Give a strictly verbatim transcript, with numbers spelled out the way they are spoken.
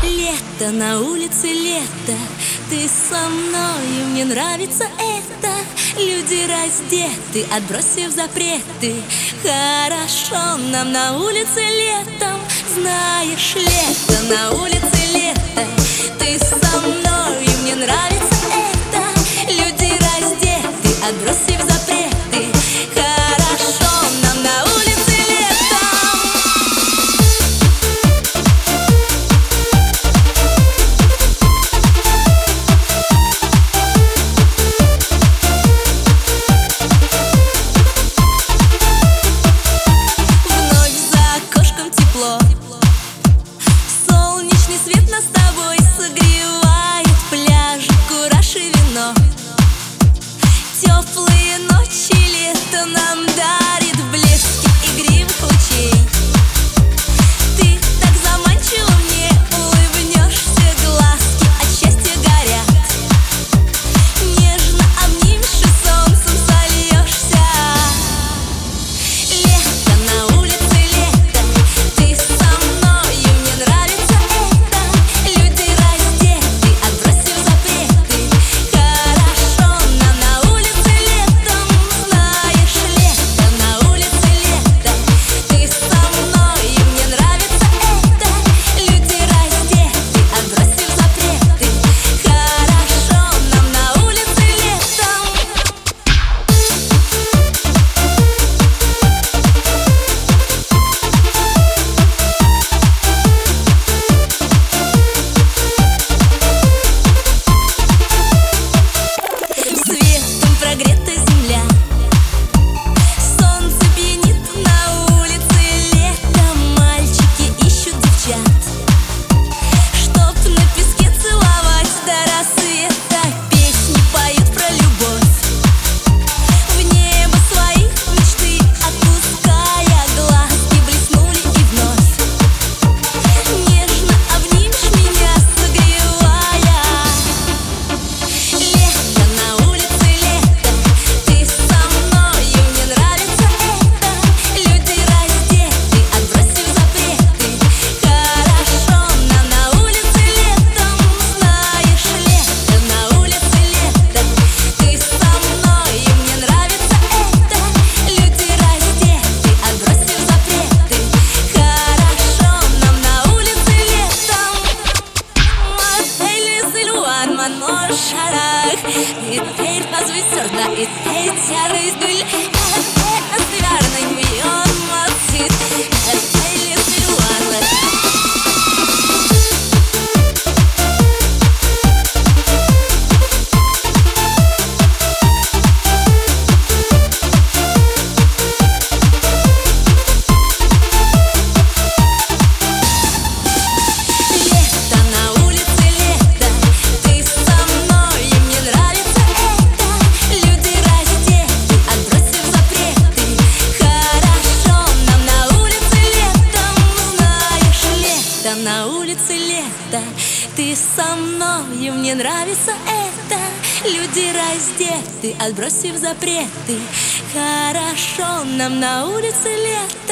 Лето, на улице лето, ты со мною, мне нравится это. Люди раздеты, отбросив запреты. Хорошо нам на улице летом. Знаешь, лето, на улице лето, ты со мною, мне нравится это. Люди раздеты, отбросив запреты. Хорошо нам на улице летом. Вновь за окошком тепло, солнечный свет нас с тобой согревает. Пляжи, кураж и вино, теплые ночи лето нам дарит в блеске игривых лучей. Ты так заманчиво мне улыбнешься, глазки от счастья горят. Нежно обнимешь и солнцем сольешься. Лето, на улице лето, ты со мною, мне нравится это. Люди раздеты, отбросив запреты. Хорошо нам на улице летом. Знаешь, лето, на улице лето, ты со мною, мне нравится это. Люди раздеты, отбросив запреты. Хорошо нам на улице летом. Светом прогрета земля, солнце пьянит на улице летом. Мальчики ищут девчат, чтоб на песке целовать до рассвета. Песни поют про любовь, в небо свои мечты отпуская. Глазки блеснули и вновь нежно обнимешь меня, согревая. Лето, на улице лето, ты со мною, мне нравится это. Люди раздеты, отбросив запреты. Хорошо нам на улице летом. Знаешь, лето, на улице лето, ты со мною, мне нравится это. Люди раздеты, отбросив запреты. Хорошо нам на улице летом. Мотель Сильван, Манор Шарах, и теперь позвисерда, и теперь гуль. Это стиварный миллион мацит. Мотель Сильван. Лето, на улице лето, ты со мною, мне нравится это. Люди раздеты, отбросив запреты. Хорошо нам на улице летом. Знаешь, лето, на улице лето, ты со мною, мне нравится это. Люди раздеты, отбросив запреты. Хорошо нам на улице лето.